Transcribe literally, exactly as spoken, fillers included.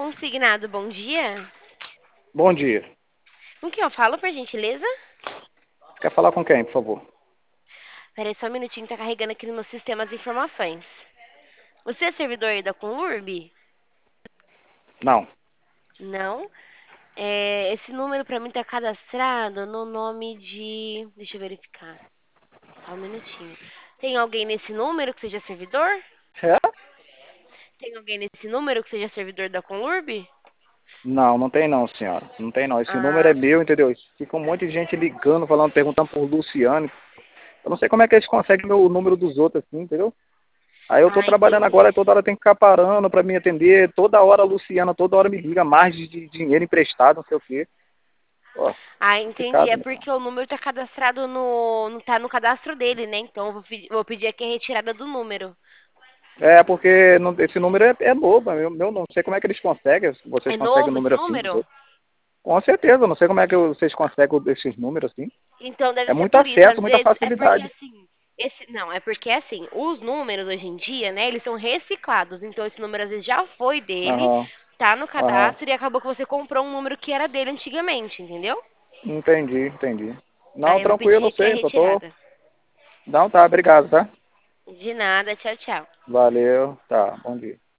Consignado, bom dia. Bom dia. Com quem eu falo, por gentileza? Quer falar com quem, por favor? Peraí só um minutinho, tá carregando aqui no meu sistema as informações. Você é servidor aí da Conurb? Não. Não. É, esse número pra mim tá cadastrado no nome de... Deixa eu verificar. Só um minutinho. Tem alguém nesse número que seja servidor? É? Tem alguém nesse número que seja servidor da Conurb? Não, não tem não, senhora. Não tem não. Esse número é Ah, meu, entendeu? Fica um monte de gente ligando, falando, perguntando por Luciano. Eu não sei como é que eles conseguem o número dos outros assim, entendeu? Aí eu tô ah, trabalhando entendi. agora, toda hora tem que ficar parando pra me atender. Toda hora a Luciana, toda hora me liga, margem de dinheiro emprestado, não sei o quê. Ó, Ah, entendi. complicado, É né? porque o número tá cadastrado no... Não tá no cadastro dele, né? Então eu vou pedir, vou pedir aqui a retirada do número. É, porque não- esse número é, é novo, meu, meu não sei como é que eles conseguem, se vocês É conseguem o novo esse número assim dos número? outros. Com certeza, não sei como é que vocês conseguem esses números assim. Então deve É ser muito por isso. Às acesso, muita vezes é porque facilidade. assim, esse não, é porque assim, os números hoje em dia, né, eles são reciclados. Então esse número às vezes já foi dele, Aham, tá no aham. cadastro e acabou que você comprou um número que era dele antigamente, entendeu? Entendi, entendi. Não, Aí eu vou tranquilo, pedir eu aqui a sei, só tô. retirada. Não, tá, obrigado, tá? De nada, tchau, tchau. Valeu, tá, bom dia.